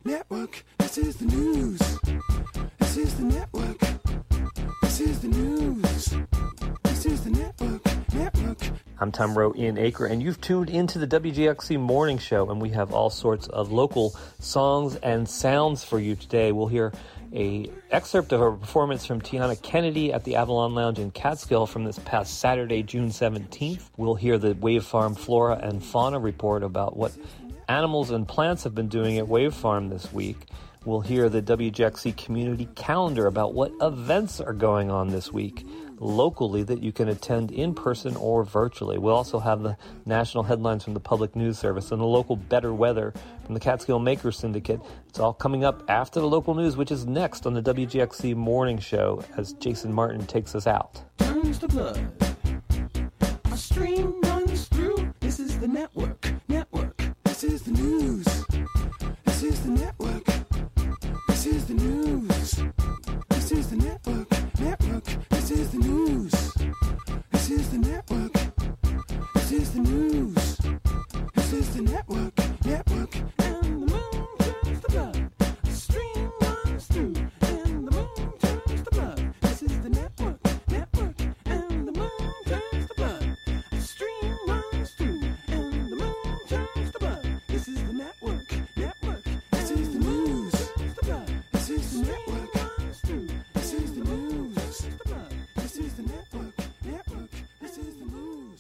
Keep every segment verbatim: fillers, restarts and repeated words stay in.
network. This is the news. This is the network. This is the news. This is the network. Network. I'm Tom Rowe in Acre, and you've tuned into the W G X C Morning Show, and we have all sorts of local songs and sounds for you today. We'll hear a excerpt of a performance from Tiana Kennedy at the Avalon Lounge in Catskill from this past Saturday, June seventeenth. We'll hear the Wave Farm Flora and Fauna report about what animals and plants have been doing at Wave Farm this week. We'll hear the W G X C community calendar about what events are going on this week locally that you can attend in person or virtually. We'll also have the national headlines from the Public News Service and the local better weather from the Catskill Makers Syndicate. It's all coming up after the local news, which is next on the W G X C Morning Show as Jason Martin takes us out. Turns to blood. A stream runs through. This is the network. Network. This is the news. This is the network. This is the news. This is the network. Network. This is the news. This is the network. This is the news. This is the network. Network. And the moon turns to blood. A stream runs through. And the moon turns to blood. This is the network. Network. And the moon turns to blood. A stream runs through. And the moon turns to blood. This is the network. Network. This is the news. This is the network. This is the news. This is the network. Network. This is the news.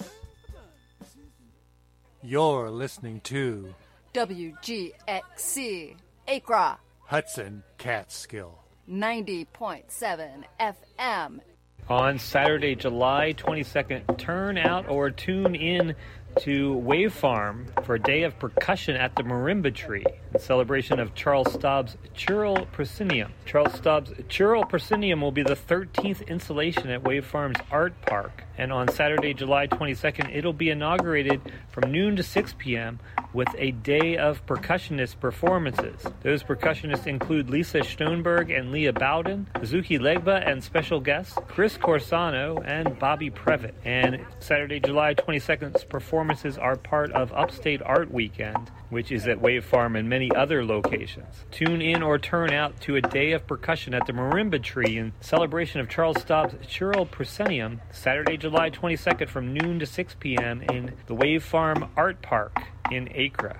You're listening to W G X C Acra Hudson Catskill ninety point seven F M. On Saturday, July twenty-second, turn out or tune in to Wave Farm for a day of percussion at the Marimba Tree in celebration of Charles Staub's Churl Proscenium. Charles Staub's Churl Proscenium will be the thirteenth installation at Wave Farm's Art Park, and on Saturday, July twenty-second, it'll be inaugurated from noon to six p.m. with a day of percussionist performances. Those percussionists include Lisa Stoneberg and Leah Bowden, Zuki Legba and special guests Chris Corsano and Bobby Previtt. And Saturday, July twenty-second's performances are part of Upstate Art Weekend, which is at Wave Farm and many other locations. Tune in or turn out to a day of percussion at the Marimba Tree in celebration of Charles Staub's Churl Proscenium, Saturday, July twenty-second from noon to six p.m. in the Wave Farm Art Park in Acre.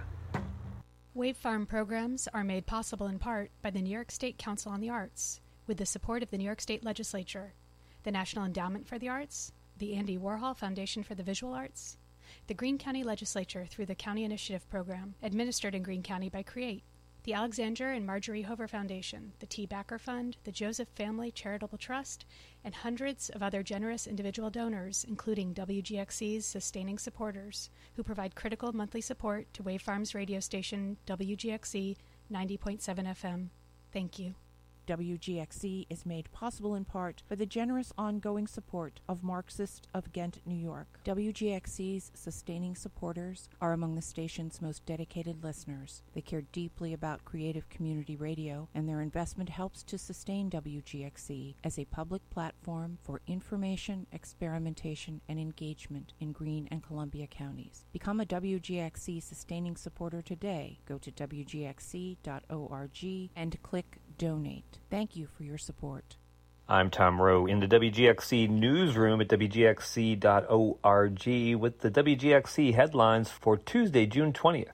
Wave Farm programs are made possible in part by the New York State Council on the Arts, with the support of the New York State Legislature, the National Endowment for the Arts, the Andy Warhol Foundation for the Visual Arts, the Greene County Legislature through the County Initiative Program, administered in Greene County by CREATE, the Alexander and Marjorie Hover Foundation, the T. Backer Fund, the Joseph Family Charitable Trust, and hundreds of other generous individual donors, including W G X C's sustaining supporters, who provide critical monthly support to Wave Farm's radio station, W G X C ninety point seven F M. Thank you. W G X C is made possible in part by the generous ongoing support of Marxist of Ghent, New York. W G X C's sustaining supporters are among the station's most dedicated listeners. They care deeply about creative community radio, and their investment helps to sustain W G X C as a public platform for information, experimentation, and engagement in Greene and Columbia counties. Become a W G X C sustaining supporter today. Go to W G X C dot org and click Donate. Thank you for your support. I'm Tom Rowe in the W G X C newsroom at W G X C dot org with the W G X C headlines for Tuesday, June twentieth.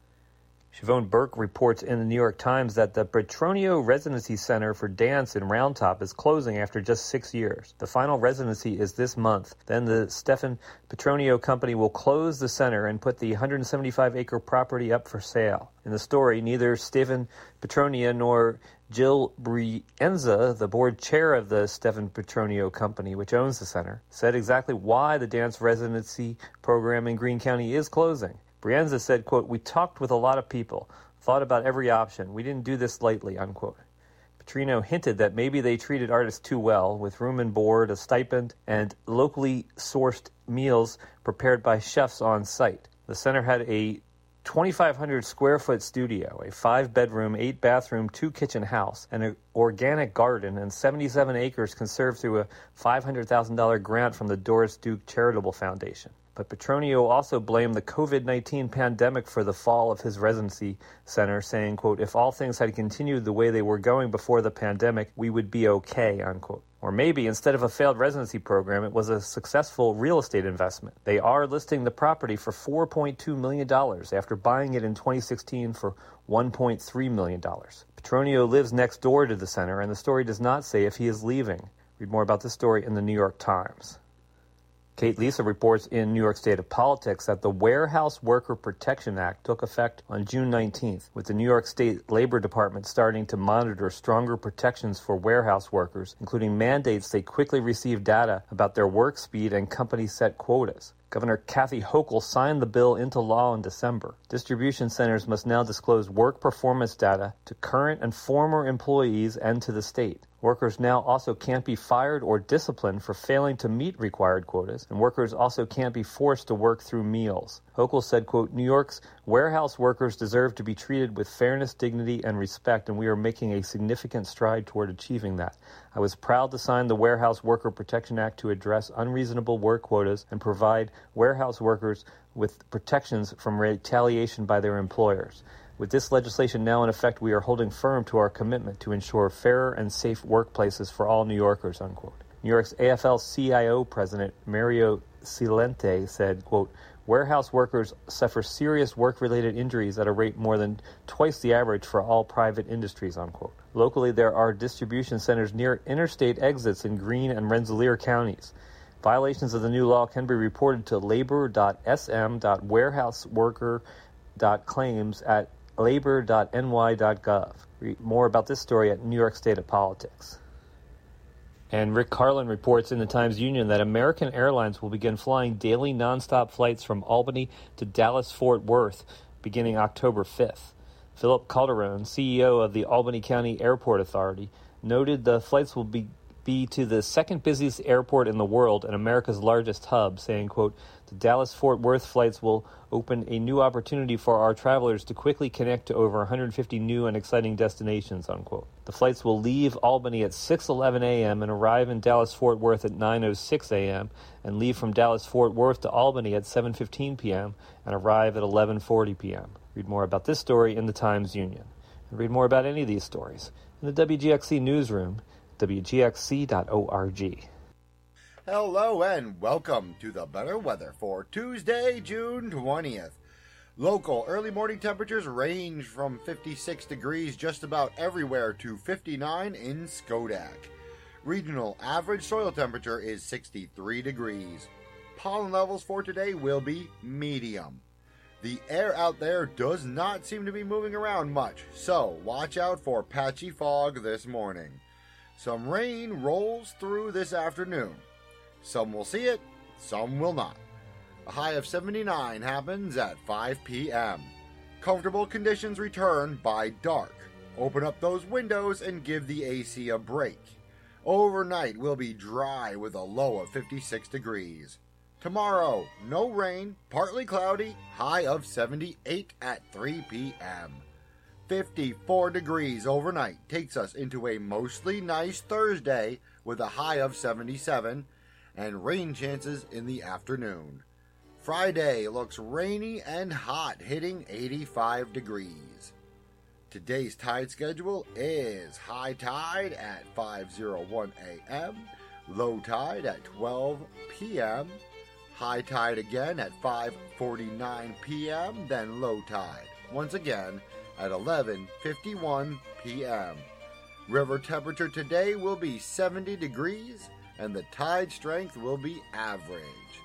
Siobhan Burke reports in the New York Times that the Petronio Residency Center for Dance in Round Top is closing after just six years. The final residency is this month. Then the Stephan Petronio Company will close the center and put the one hundred seventy-five acre property up for sale. In the story, neither Stephan Petronio nor Jill Brienza, the board chair of the Stephan Petronio Company, which owns the center, said exactly why the dance residency program in Greene County is closing. Brienza said, quote, "We talked with a lot of people, thought about every option. We didn't do this lightly," unquote. Petrino hinted that maybe they treated artists too well, with room and board, a stipend, and locally sourced meals prepared by chefs on site. The center had a twenty-five hundred square foot studio, a five bedroom, eight bathroom, two kitchen house, and an organic garden, and seventy-seven acres conserved through a five hundred thousand dollars grant from the Doris Duke Charitable Foundation. But Petronio also blamed the covid nineteen pandemic for the fall of his residency center, saying, quote, if all things had continued the way they were going before the pandemic, we would be okay, unquote. Or maybe instead of a failed residency program, it was a successful real estate investment. They are listing the property for four point two million dollars after buying it in twenty sixteen for one point three million dollars. Petronio lives next door to the center, and the story does not say if he is leaving. Read more about this story in the New York Times. Kate Lisa reports in New York State of Politics that the Warehouse Worker Protection Act took effect on June nineteenth, with the New York State Labor Department starting to monitor stronger protections for warehouse workers, including mandates they quickly receive data about their work speed and company-set quotas. Governor Kathy Hochul signed the bill into law in December. Distribution centers must now disclose work performance data to current and former employees and to the state. Workers now also can't be fired or disciplined for failing to meet required quotas, and workers also can't be forced to work through meals. Hochul said, quote, New York's warehouse workers deserve to be treated with fairness, dignity, and respect, and we are making a significant stride toward achieving that. I was proud to sign the Warehouse Worker Protection Act to address unreasonable work quotas and provide warehouse workers with protections from retaliation by their employers. With this legislation now in effect, we are holding firm to our commitment to ensure fairer and safe workplaces for all New Yorkers, unquote. New York's A F L C I O president Mario Cilente said, quote, warehouse workers suffer serious work-related injuries at a rate more than twice the average for all private industries, unquote. Locally, there are distribution centers near interstate exits in Greene and Rensselaer counties. Violations of the new law can be reported to labor dot s m dot warehouseworker dot claims at labor dot n y dot gov. Read more about this story at New York State of Politics. And Rick Carlin reports in the Times-Union that American Airlines will begin flying daily nonstop flights from Albany to Dallas-Fort Worth beginning October fifth. Philip Calderon, C E O of the Albany County Airport Authority, noted the flights will be be to the second busiest airport in the world and America's largest hub, saying, quote, the Dallas-Fort Worth flights will open a new opportunity for our travelers to quickly connect to over one hundred fifty new and exciting destinations, unquote. The flights will leave Albany at six eleven a.m. and arrive in Dallas-Fort Worth at nine oh six a.m. and leave from Dallas-Fort Worth to Albany at seven fifteen p.m. and arrive at eleven forty p.m. Read more about this story in the Times-Union. And read more about any of these stories in the W G X C newsroom, W G X C dot org. Hello and welcome to the better weather for Tuesday, June twentieth. Local early morning temperatures range from fifty-six degrees just about everywhere to fifty-nine in Skodak. Regional average soil temperature is sixty-three degrees. Pollen levels for today will be medium. The air out there does not seem to be moving around much, so watch out for patchy fog this morning. Some rain rolls through this afternoon. Some will see it, some will not. A high of seventy-nine happens at five p.m. Comfortable conditions return by dark. Open up those windows and give the A C a break. Overnight will be dry with a low of fifty-six degrees. Tomorrow, no rain, partly cloudy, high of seventy-eight at three p.m. fifty-four degrees overnight takes us into a mostly nice Thursday with a high of seventy-seven and rain chances in the afternoon. Friday looks rainy and hot, hitting eighty-five degrees. Today's tide schedule is high tide at five oh one a.m., low tide at twelve p.m., high tide again at five forty-nine p.m., then low tide once again at eleven fifty-one p.m. River temperature today will be seventy degrees and the tide strength will be average.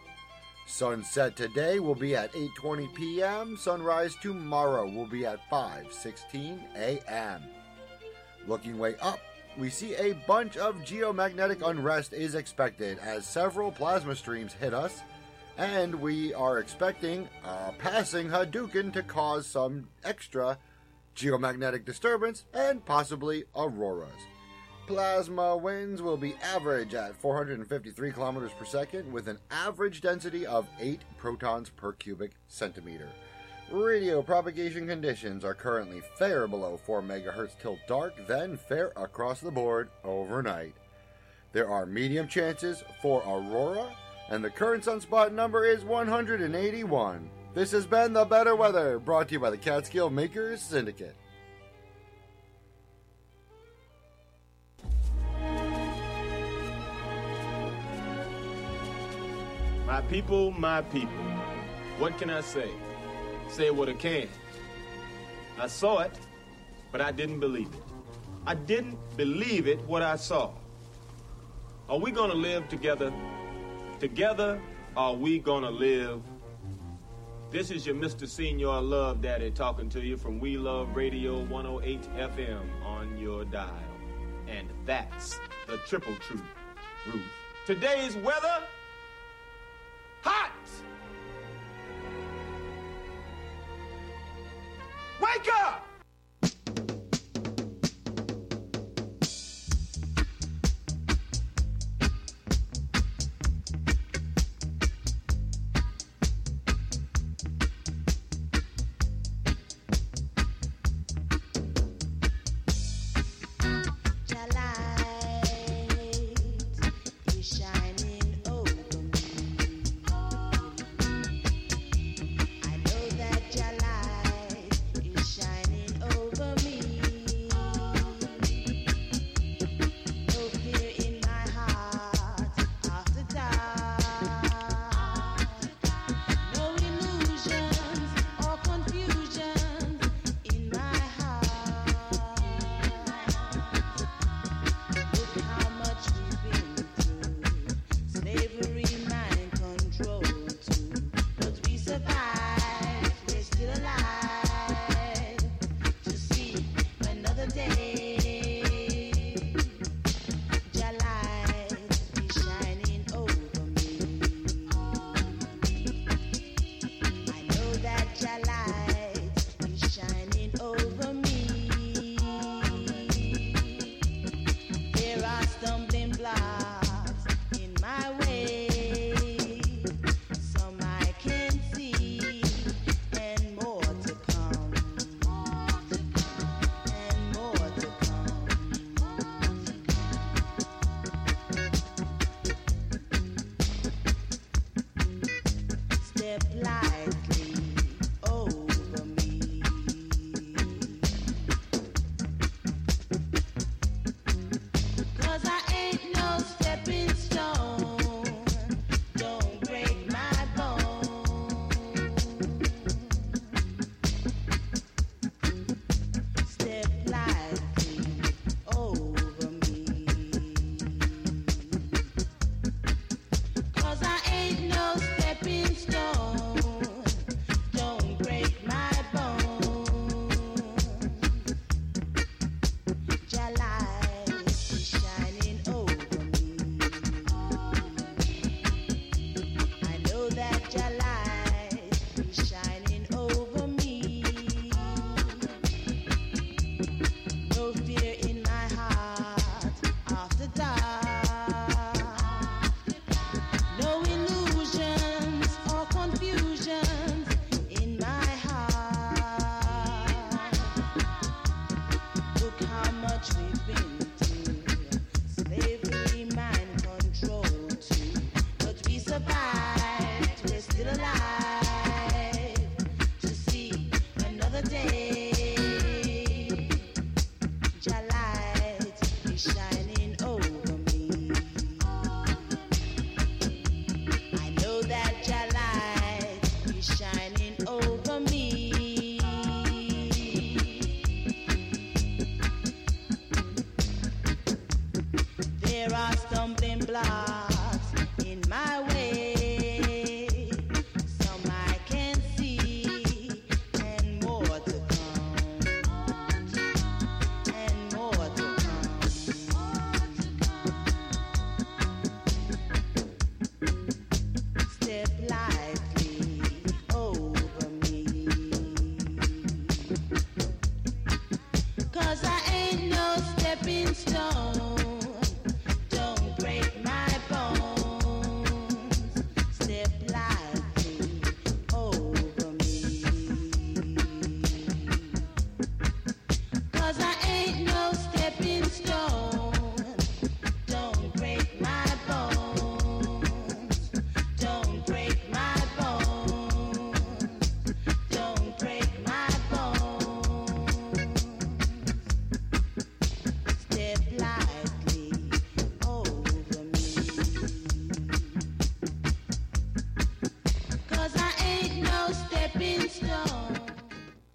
Sunset today will be at eight twenty p.m. Sunrise tomorrow will be at five sixteen a.m. Looking way up, we see a bunch of geomagnetic unrest is expected as several plasma streams hit us, and we are expecting a passing Hadouken to cause some extra geomagnetic disturbance and possibly auroras. Plasma winds will be average at four hundred fifty-three kilometers per second with an average density of eight protons per cubic centimeter. Radio propagation conditions are currently fair below four megahertz till dark, then fair across the board overnight. There are medium chances for aurora and the current sunspot number is one hundred eighty-one. This has been The Better Weather, brought to you by the Catskill Makers Syndicate. My people, my people, what can I say? Say what I can. I saw it, but I didn't believe it. I didn't believe it what I saw. Are we gonna live together? Together, are we gonna live? This is your Mister Senior Love Daddy talking to you from We Love Radio one oh eight F M on your dial. And that's the triple truth, Ruth. Today's weather, hot! Wake up!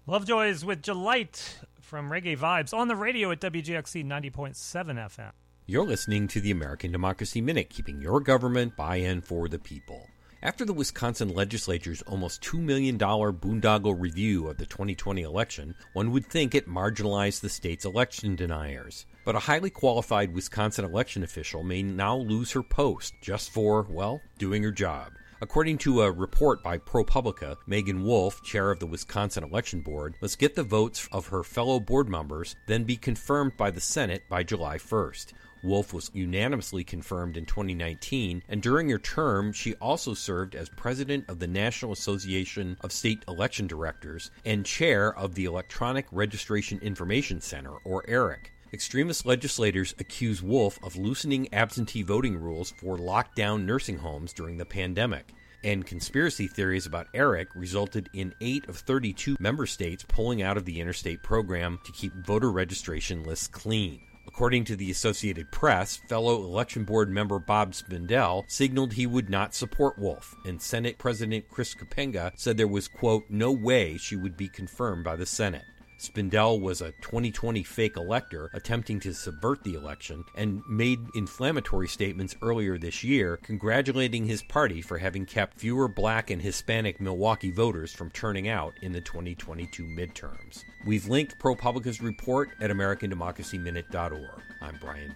Lovejoy is with Delight from Reggae Vibes on the radio at W G X C ninety point seven F M. You're listening to the American Democracy Minute, keeping your government by and for the people. After the Wisconsin legislature's almost two million dollars boondoggle review of the twenty twenty election, one would think it marginalized the state's election deniers. But a highly qualified Wisconsin election official may now lose her post just for, well, doing her job. According to a report by ProPublica, Megan Wolf, chair of the Wisconsin Election Board, must get the votes of her fellow board members, then be confirmed by the Senate by July first. Wolf was unanimously confirmed in twenty nineteen, and during her term, she also served as president of the National Association of State Election Directors and chair of the Electronic Registration Information Center, or ERIC. Extremist legislators accuse Wolf of loosening absentee voting rules for lockdown nursing homes during the pandemic. And conspiracy theories about ERIC resulted in eight of thirty-two member states pulling out of the interstate program to keep voter registration lists clean. According to the Associated Press, fellow Election Board member Bob Spindell signaled he would not support Wolf, and Senate President Chris Kapenga said there was, quote, no way she would be confirmed by the Senate. Spindell was a twenty twenty fake elector attempting to subvert the election and made inflammatory statements earlier this year congratulating his party for having kept fewer black and Hispanic Milwaukee voters from turning out in the twenty twenty-two midterms. We've linked ProPublica's report at American Democracy Minute dot org. I'm Brian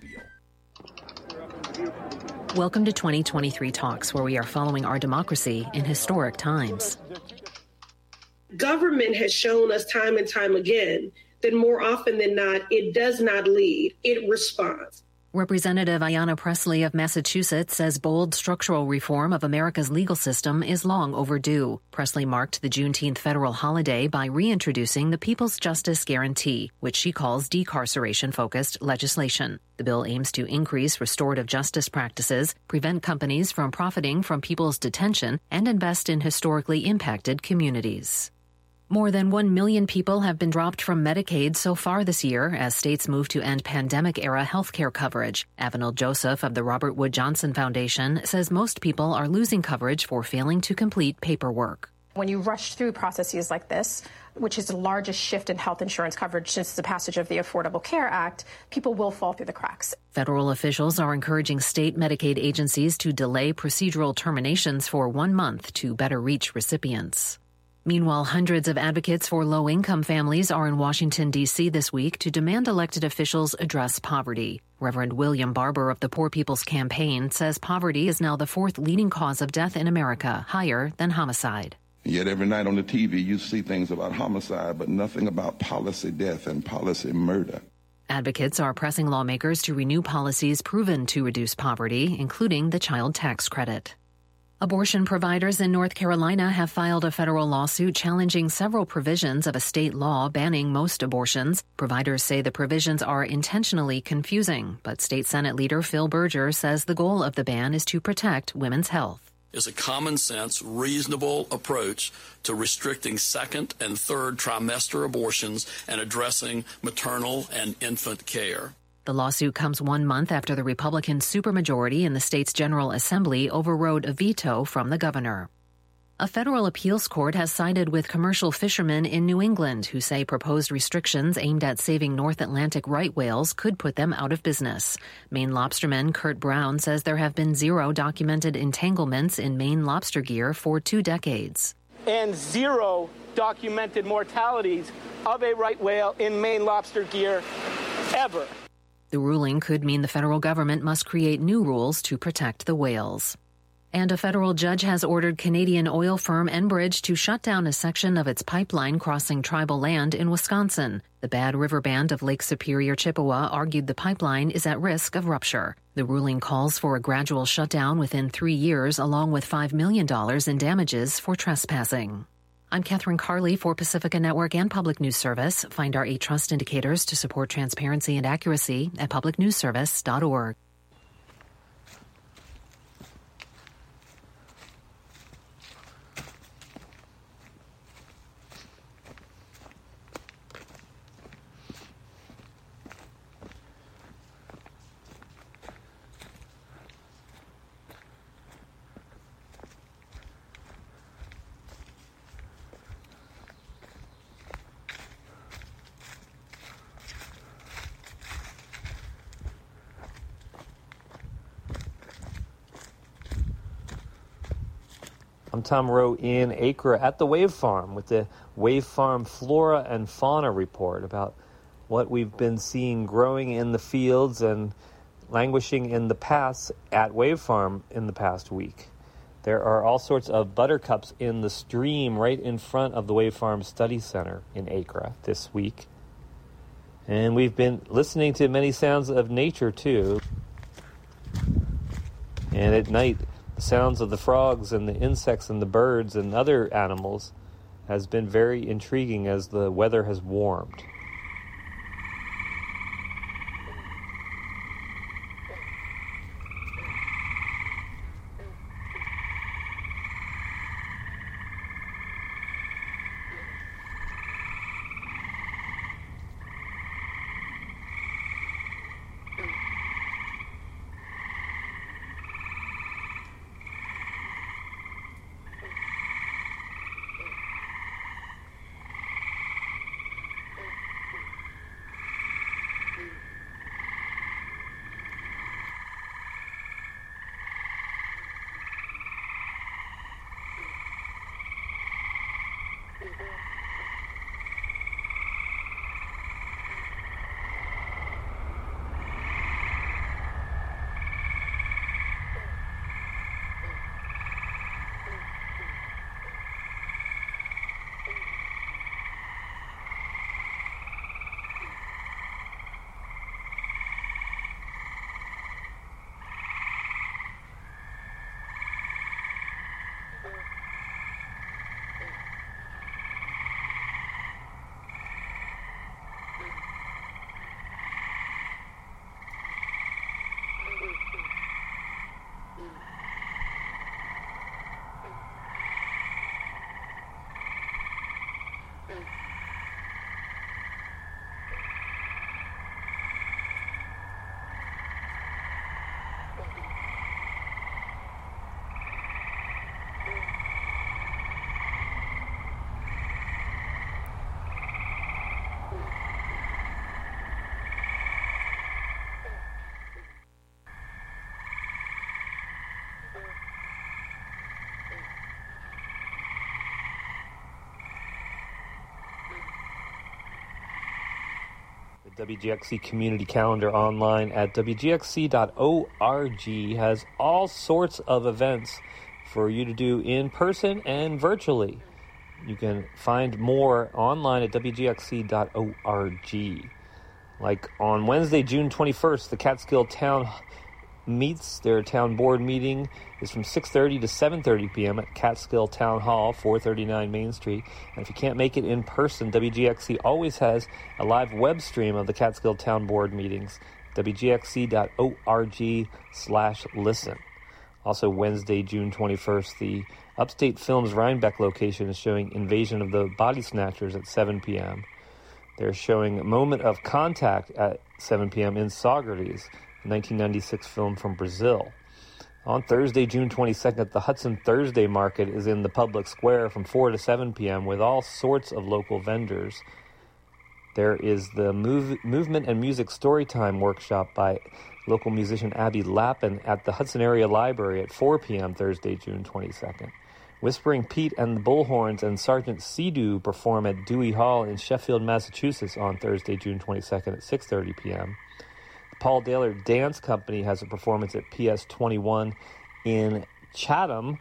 Beal. Welcome to twenty twenty-three Talks, where we are following our democracy in historic times. Government has shown us time and time again that more often than not, it does not lead, it responds. Representative Ayanna Pressley of Massachusetts says bold structural reform of America's legal system is long overdue. Pressley marked the Juneteenth federal holiday by reintroducing the People's Justice Guarantee, which she calls decarceration-focused legislation. The bill aims to increase restorative justice practices, prevent companies from profiting from people's detention, and invest in historically impacted communities. More than one million people have been dropped from Medicaid so far this year as states move to end pandemic-era health care coverage. Avenel Joseph of the Robert Wood Johnson Foundation says most people are losing coverage for failing to complete paperwork. When you rush through processes like this, which is the largest shift in health insurance coverage since the passage of the Affordable Care Act, people will fall through the cracks. Federal officials are encouraging state Medicaid agencies to delay procedural terminations for one month to better reach recipients. Meanwhile, hundreds of advocates for low-income families are in Washington, D C this week to demand elected officials address poverty. Reverend William Barber of the Poor People's Campaign says poverty is now the fourth leading cause of death in America, higher than homicide. Yet every night on the T V you see things about homicide, but nothing about policy death and policy murder. Advocates are pressing lawmakers to renew policies proven to reduce poverty, including the child tax credit. Abortion providers in North Carolina have filed a federal lawsuit challenging several provisions of a state law banning most abortions. Providers say the provisions are intentionally confusing, but State Senate leader Phil Berger says the goal of the ban is to protect women's health. Is a common sense, reasonable approach to restricting second and third trimester abortions and addressing maternal and infant care. The lawsuit comes one month after the Republican supermajority in the state's General Assembly overrode a veto from the governor. A federal appeals court has sided with commercial fishermen in New England who say proposed restrictions aimed at saving North Atlantic right whales could put them out of business. Maine lobsterman Kurt Brown says there have been zero documented entanglements in Maine lobster gear for two decades. And zero documented mortalities of a right whale in Maine lobster gear ever. The ruling could mean the federal government must create new rules to protect the whales. And a federal judge has ordered Canadian oil firm Enbridge to shut down a section of its pipeline crossing tribal land in Wisconsin. The Bad River Band of Lake Superior, Chippewa argued the pipeline is at risk of rupture. The ruling calls for a gradual shutdown within three years, along with five million dollars in damages for trespassing. I'm Catherine Carley for Pacifica Network and Public News Service. Find our eight trust indicators to support transparency and accuracy at public news service dot org. I'm Tom Rowe in Acre at the Wave Farm with the Wave Farm Flora and Fauna Report about what we've been seeing growing in the fields and languishing in the paths at Wave Farm in the past week. There are all sorts of buttercups in the stream right in front of the Wave Farm Study Center in Acre this week. And we've been listening to many sounds of nature, too. And at night, the sounds of the frogs and the insects and the birds and other animals has been very intriguing as the weather has warmed. W G X C Community Calendar online at W G X C dot org has all sorts of events for you to do in person and virtually. You can find more online at W G X C dot org. Like on Wednesday, June twenty-first, the Catskill Town meets. Their town board meeting is from six thirty to seven thirty p.m. at Catskill Town Hall, four thirty-nine Main Street. And if you can't make it in person, W G X C always has a live web stream of the Catskill Town Board meetings, W G X C dot org slash listen. Also Wednesday, June twenty-first, the Upstate Films Rhinebeck location is showing Invasion of the Body Snatchers at seven p.m. They're showing Moment of Contact at seven p.m. in Saugerties, a nineteen ninety-six film from Brazil. On Thursday, June twenty-second, the Hudson Thursday Market is in the public square from four to seven p.m. with all sorts of local vendors. There is the move, Movement and Music Storytime workshop by local musician Abby Lappin at the Hudson Area Library at four p.m. Thursday, June twenty-second. Whispering Pete and the Bullhorns and Sergeant Sea-Doo perform at Dewey Hall in Sheffield, Massachusetts on Thursday, June twenty-second at six thirty p.m. The Paul Daler Dance Company has a performance at P S twenty-one in Chatham.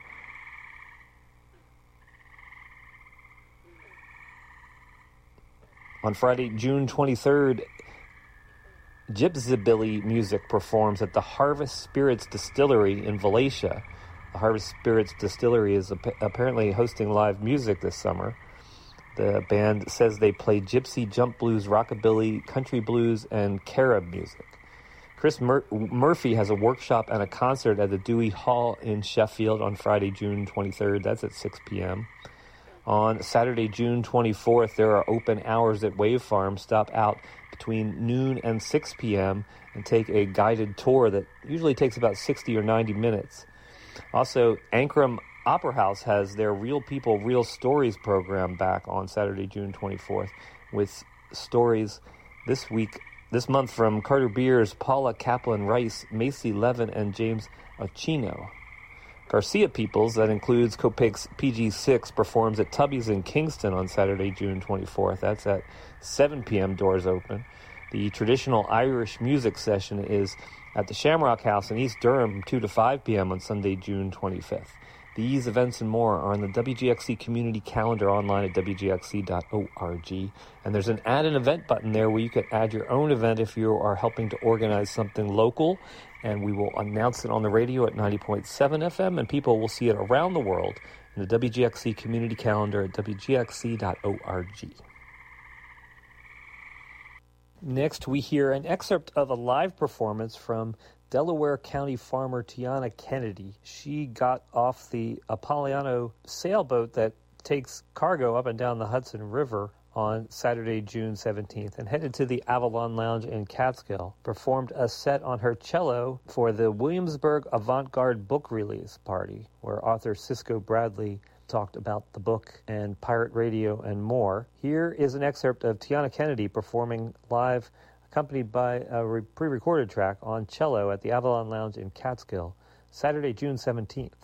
On Friday, June twenty-third, Gypsybilly Music performs at the Harvest Spirits Distillery in Valatia. The Harvest Spirits Distillery is ap- apparently hosting live music this summer. The band says they play gypsy, jump blues, rockabilly, country blues, and Carib music. Chris Mur- Murphy has a workshop and a concert at the Dewey Hall in Sheffield on Friday, June twenty-third. That's at six p.m. On Saturday, June twenty-fourth, there are open hours at Wave Farm. Stop out between noon and six p.m. and take a guided tour that usually takes about sixty or ninety minutes. Also, Ankrum Opera House has their Real People, Real Stories program back on Saturday, June twenty-fourth, with stories this week, this month from Carter Beers, Paula Kaplan Rice, Macy Levin, and James Ochino. Garcia Peoples, that includes Copake's P G six, performs at Tubby's in Kingston on Saturday, June twenty-fourth. That's at seven p.m., doors open. The traditional Irish music session is at the Shamrock House in East Durham, two to five p.m. on Sunday, June twenty-fifth. These events and more are on the W G X C community calendar online at W G X C dot org. And there's an add an event button there where you can add your own event if you are helping to organize something local. And we will announce it on the radio at ninety point seven F M, and people will see it around the world in the W G X C community calendar at W G X C dot org. Next, we hear an excerpt of a live performance from Delaware County farmer Tiana Kennedy. She got off the Apolliano sailboat that takes cargo up and down the Hudson River on Saturday, June seventeenth, and headed to the Avalon Lounge in Catskill. Performed a set on her cello for the Williamsburg Avant-Garde book release party, where author Cisco Bradley talked about the book and pirate radio and more. Here is an excerpt of Tiana Kennedy performing live, accompanied by a re- pre-recorded track on cello at the Avalon Lounge in Catskill, Saturday, June seventeenth.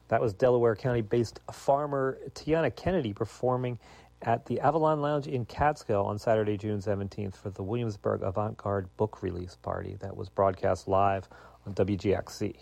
That was Delaware County-based farmer Tiana Kennedy performing at the Avalon Lounge in Catskill on Saturday, June seventeenth for the Williamsburg Avant-Garde book release party that was broadcast live on W G X C.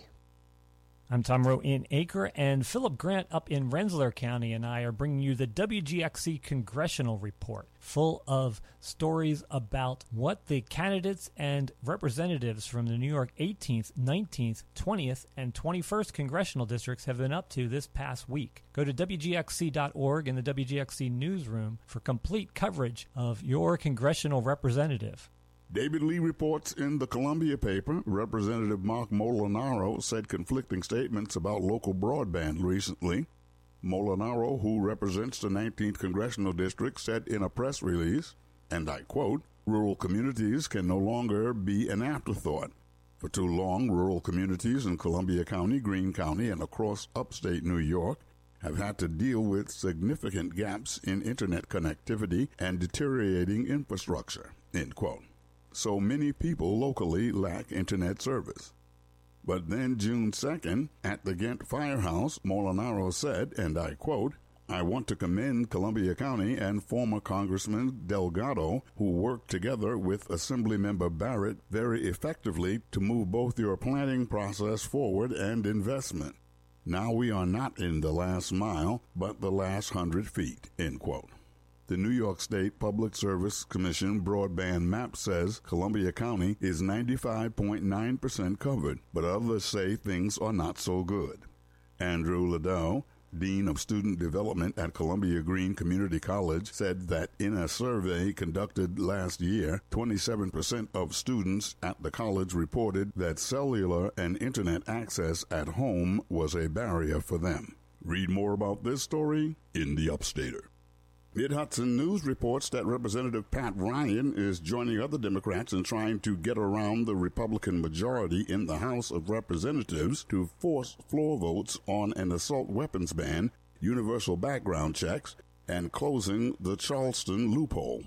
I'm Tom Rowe in Acre, and Philip Grant up in Rensselaer County and I are bringing you the W G X C Congressional Report, full of stories about what the candidates and representatives from the New York eighteenth, nineteenth, twentieth, and twenty-first Congressional Districts have been up to this past week. Go to W G X C dot org and the W G X C newsroom for complete coverage of your congressional representative. David Lee reports in the Columbia paper. Representative Mark Molinaro said conflicting statements about local broadband recently. Molinaro, who represents the nineteenth Congressional District, said in a press release, and I quote, "Rural communities can no longer be an afterthought. For too long, rural communities in Columbia County, Greene County, and across upstate New York have had to deal with significant gaps in internet connectivity and deteriorating infrastructure," end quote. So many people locally lack internet service. But then June second, at the Ghent Firehouse, Molinaro said, and I quote, "I want to commend Columbia County and former Congressman Delgado, who worked together with Assemblymember Barrett very effectively to move both your planning process forward and investment. Now we are not in the last mile, but the last hundred feet," end quote. The New York State Public Service Commission broadband map says Columbia County is ninety-five point nine percent covered, but others say things are not so good. Andrew Liddell, Dean of Student Development at Columbia Green Community College, said that in a survey conducted last year, twenty-seven percent of students at the college reported that cellular and internet access at home was a barrier for them. Read more about this story in the Upstater. Mid-Hudson News reports that Representative Pat Ryan is joining other Democrats in trying to get around the Republican majority in the House of Representatives to force floor votes on an assault weapons ban, universal background checks, and closing the Charleston loophole.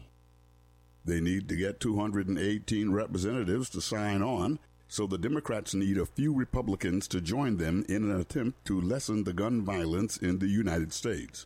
They need to get two hundred eighteen representatives to sign on, so the Democrats need a few Republicans to join them in an attempt to lessen the gun violence in the United States.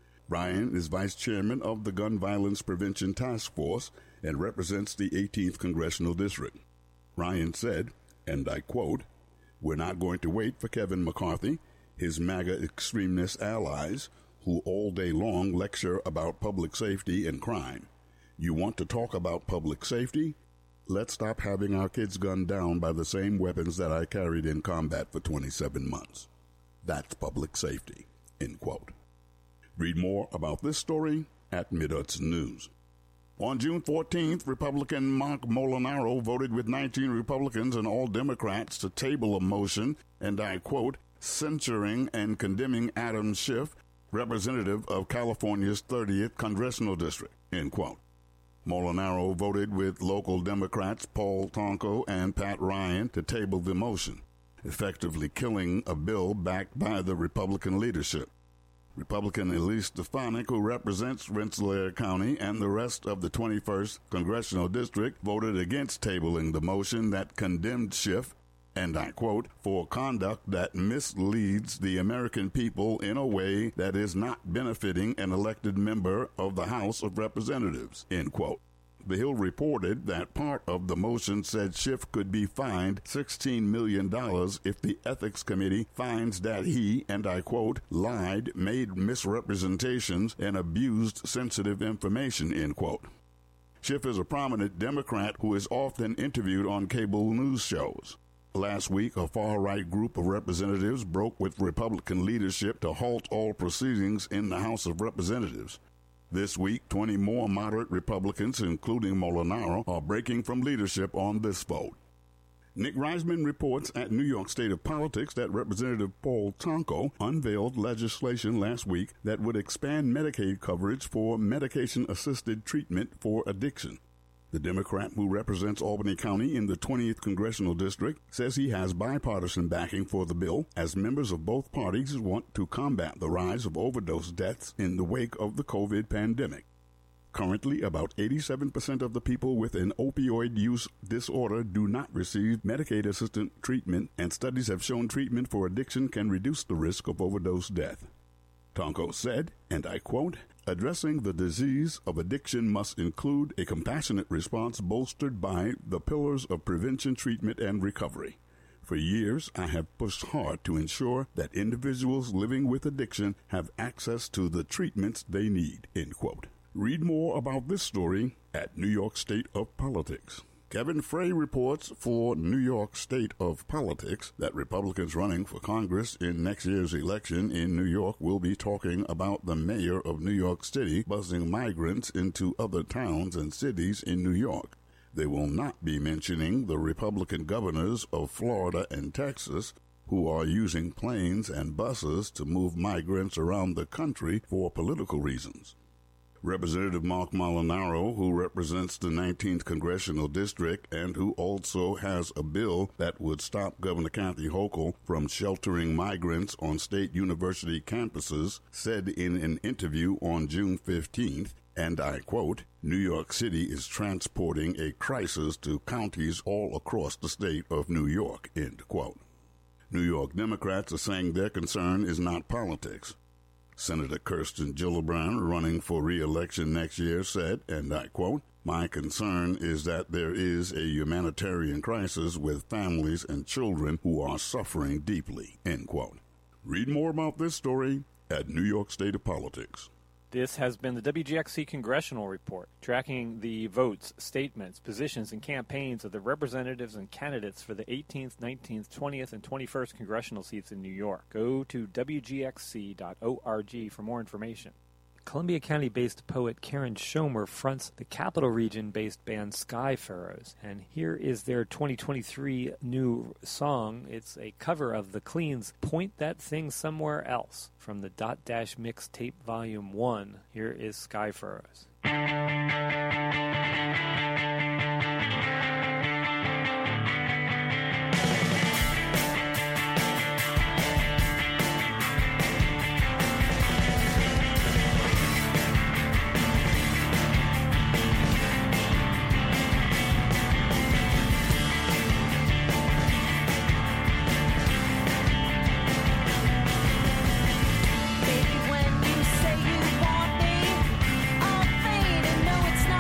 Ryan is vice chairman of the Gun Violence Prevention Task Force and represents the eighteenth Congressional District. Ryan said, and I quote, "We're not going to wait for Kevin McCarthy, his MAGA extremist allies, who all day long lecture about public safety and crime. You want to talk about public safety? Let's stop having our kids gunned down by the same weapons that I carried in combat for twenty-seven months. That's public safety," end quote. Read more about this story at Mid-Hudson News. On June fourteenth, Republican Mark Molinaro voted with nineteen Republicans and all Democrats to table a motion, and I quote, "censuring and condemning Adam Schiff, representative of California's thirtieth Congressional District," end quote. Molinaro voted with local Democrats Paul Tonko and Pat Ryan to table the motion, effectively killing a bill backed by the Republican leadership. Republican Elise Stefanik, who represents Rensselaer County and the rest of the twenty-first Congressional District, voted against tabling the motion that condemned Schiff, and I quote, "for conduct that misleads the American people in a way that is not benefiting an elected member of the House of Representatives," end quote. The Hill reported that part of the motion said Schiff could be fined sixteen million dollars if the Ethics Committee finds that he, and I quote, "lied, made misrepresentations, and abused sensitive information," end quote. Schiff is a prominent Democrat who is often interviewed on cable news shows. Last week, a far-right group of representatives broke with Republican leadership to halt all proceedings in the House of Representatives. This week, twenty more moderate Republicans, including Molinaro, are breaking from leadership on this vote. Nick Reisman reports at New York State of Politics that Representative Paul Tonko unveiled legislation last week that would expand Medicaid coverage for medication-assisted treatment for addiction. The Democrat who represents Albany County in the twentieth Congressional District says he has bipartisan backing for the bill, as members of both parties want to combat the rise of overdose deaths in the wake of the COVID pandemic. Currently, about eighty-seven percent of the people with an opioid use disorder do not receive Medicaid-assisted treatment, and studies have shown treatment for addiction can reduce the risk of overdose death. Tonko said, and I quote, "Addressing the disease of addiction must include a compassionate response bolstered by the pillars of prevention, treatment, and recovery. For years, I have pushed hard to ensure that individuals living with addiction have access to the treatments they need," end quote. Read more about this story at New York State of Politics. Kevin Frey reports for New York State of Politics that Republicans running for Congress in next year's election in New York will be talking about the mayor of New York City bussing migrants into other towns and cities in New York. They will not be mentioning the Republican governors of Florida and Texas who are using planes and buses to move migrants around the country for political reasons. Representative Mark Molinaro, who represents the nineteenth Congressional District and who also has a bill that would stop Governor Kathy Hochul from sheltering migrants on state university campuses, said in an interview on June fifteenth, and I quote, "New York City is transporting a crisis to counties all across the state of New York," end quote. New York Democrats are saying their concern is not politics. Senator Kirsten Gillibrand, running for re-election next year, said, and I quote, "My concern is that there is a humanitarian crisis with families and children who are suffering deeply," end quote. Read more about this story at New York State of Politics. This has been the W G X C Congressional Report, tracking the votes, statements, positions, and campaigns of the representatives and candidates for the eighteenth, nineteenth, twentieth, and twenty-first congressional seats in New York. Go to W G X C dot org for more information. Columbia County-based poet Karen Schomer fronts the Capital Region-based band Sky Pharaohs, and here is their twenty twenty-three new song. It's a cover of The Clean's "Point That Thing Somewhere Else" from the Dot Dash Mixtape Volume one. Here is Sky Pharaohs. Baby, when you say you want me, I'll fade and know it's not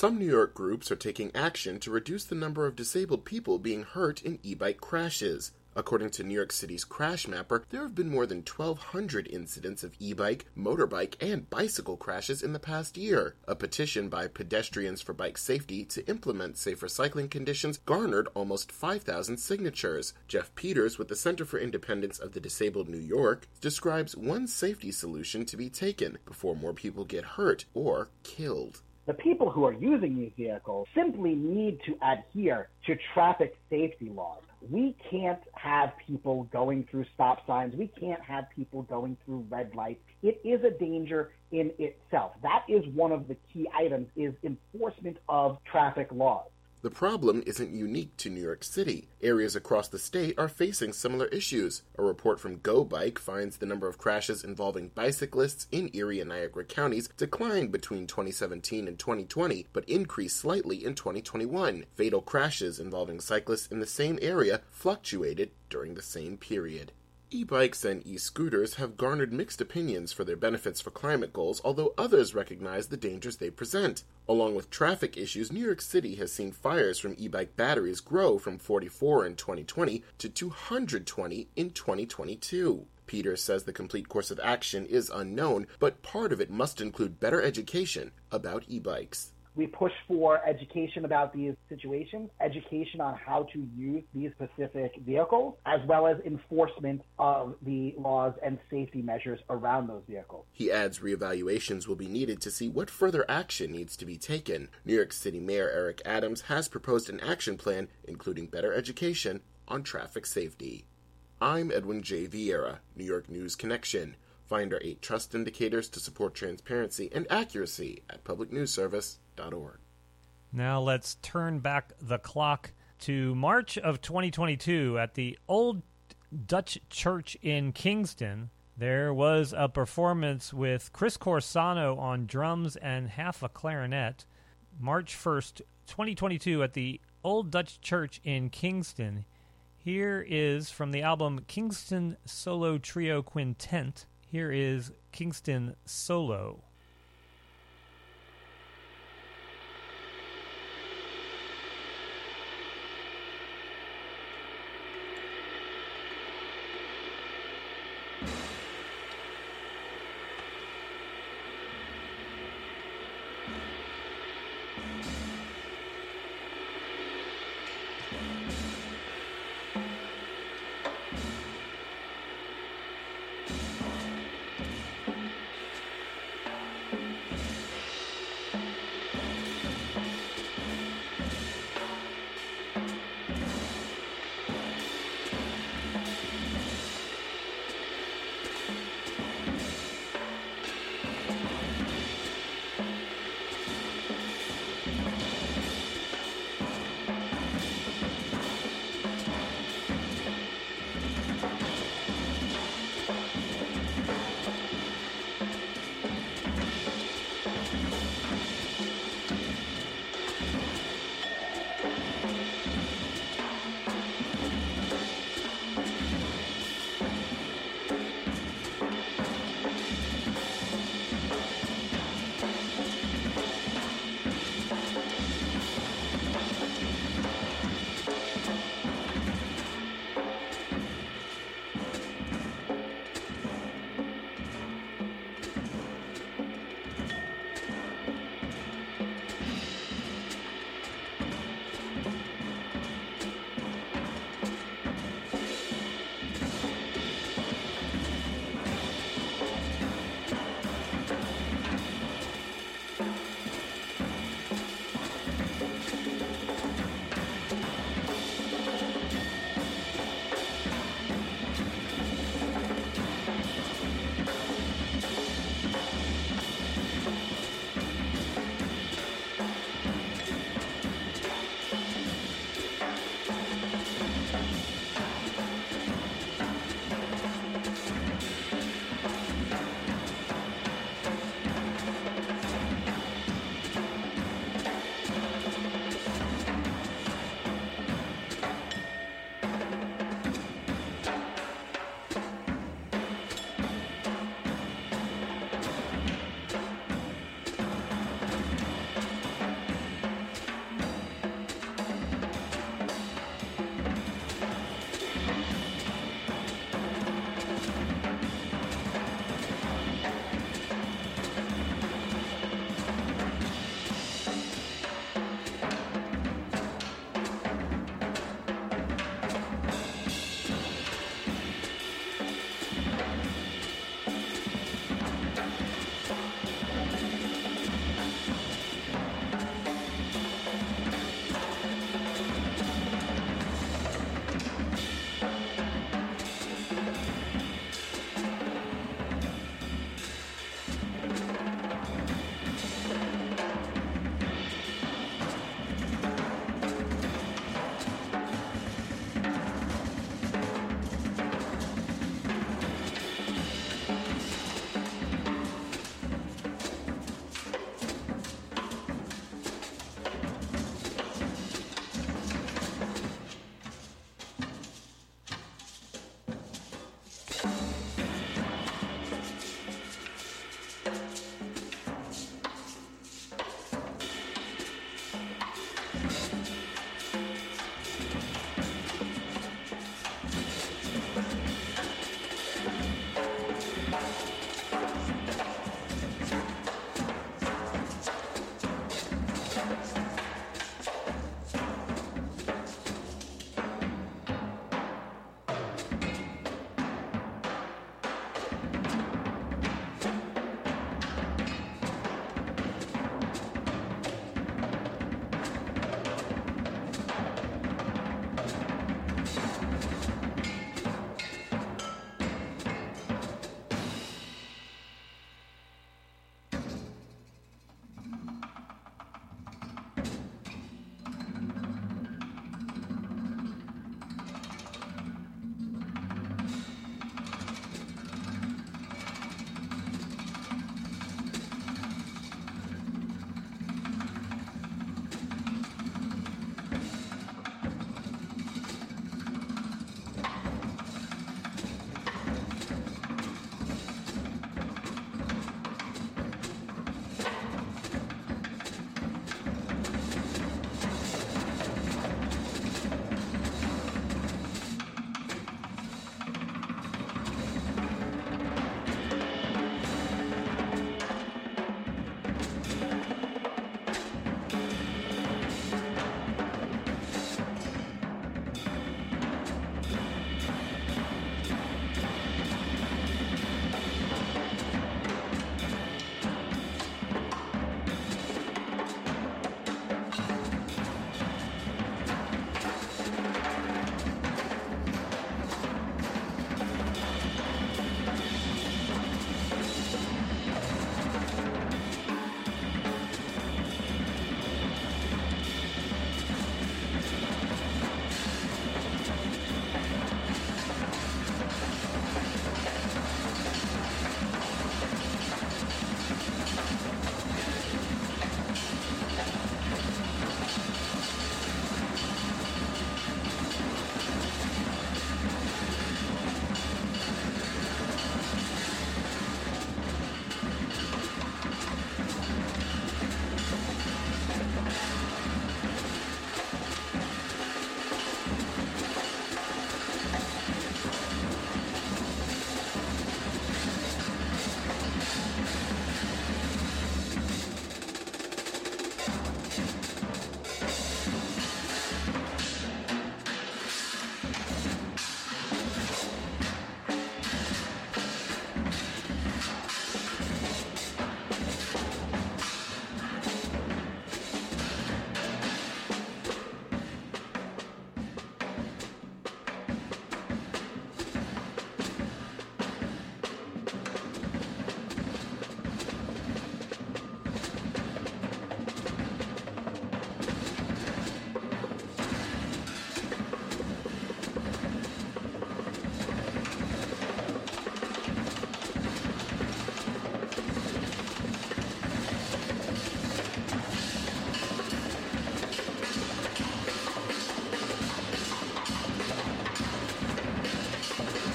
Some New York groups are taking action to reduce the number of disabled people being hurt in e-bike crashes. According to New York City's Crash Mapper, there have been more than twelve hundred incidents of e-bike, motorbike, and bicycle crashes in the past year. A petition by Pedestrians for Bike Safety to implement safer cycling conditions garnered almost five thousand signatures. Jeff Peters with the Center for Independence of the Disabled New York describes one safety solution to be taken before more people get hurt or killed. The people who are using these vehicles simply need to adhere to traffic safety laws. We can't have people going through stop signs. We can't have people going through red lights. It is a danger in itself. That is one of the key items, is enforcement of traffic laws. The problem isn't unique to New York City. Areas across the state are facing similar issues. A report from Go Bike finds the number of crashes involving bicyclists in Erie and Niagara counties declined between twenty seventeen and twenty twenty, but increased slightly in twenty twenty-one. Fatal crashes involving cyclists in the same area fluctuated during the same period. E-bikes and e-scooters have garnered mixed opinions for their benefits for climate goals, although others recognize the dangers they present. Along with traffic issues, New York City has seen fires from e-bike batteries grow from forty-four in twenty twenty to two hundred twenty in twenty twenty-two. Peters says the complete course of action is unknown, but part of it must include better education about e-bikes. We push for education about these situations, education on how to use these specific vehicles, as well as enforcement of the laws and safety measures around those vehicles. He adds reevaluations will be needed to see what further action needs to be taken. New York City Mayor Eric Adams has proposed an action plan, including better education on traffic safety. I'm Edwin J. Vieira, New York News Connection. Find our eight trust indicators to support transparency and accuracy at public news service dot org. Now let's turn back the clock to March of twenty twenty-two at the Old Dutch Church in Kingston. There was a performance with Chris Corsano on drums and half a clarinet. March first, twenty twenty-two at the Old Dutch Church in Kingston. Here is from the album Kingston Solo Trio Quintet. Here is Kingston Solo.